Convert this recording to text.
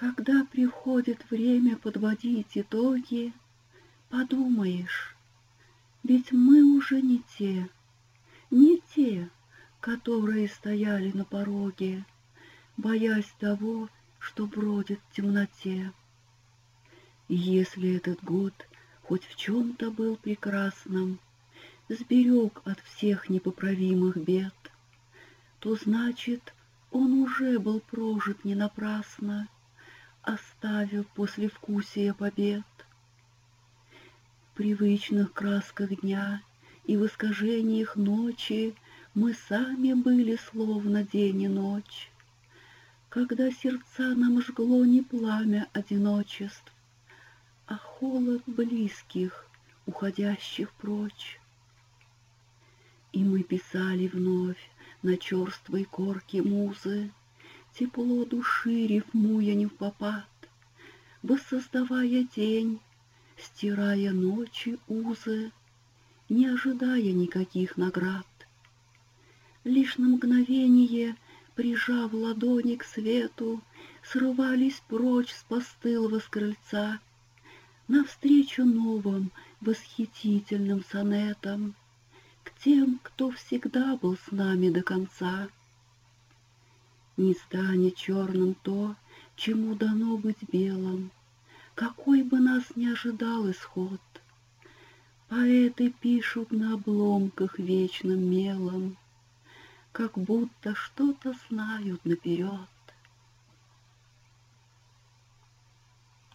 Когда приходит время подводить итоги, подумаешь, ведь мы уже не те, которые стояли на пороге, боясь того, что бродит в темноте. И если этот год хоть в чем-то был прекрасным, сберег от всех непоправимых бед, то значит, он уже был прожит не напрасно, оставив послевкусие побед. В привычных красках дня и в искажениях ночи мы сами были словно день и ночь, когда сердца нам жгло не пламя одиночеств, а холод близких, уходящих прочь. И мы писали вновь на черствой корке музы тепло души, рифмуя невпопад, воссоздавая день, стирая ночи узы, не ожидая никаких наград. Лишь на мгновение, прижав ладони к свету, срывались прочь с постылого с крыльца, навстречу новым восхитительным сонетам, к тем, кто всегда был с нами до конца. Не станет черным то, чему дано быть белым, какой бы нас ни ожидал исход. Поэты пишут на обломках вечным мелом, как будто что-то знают наперед.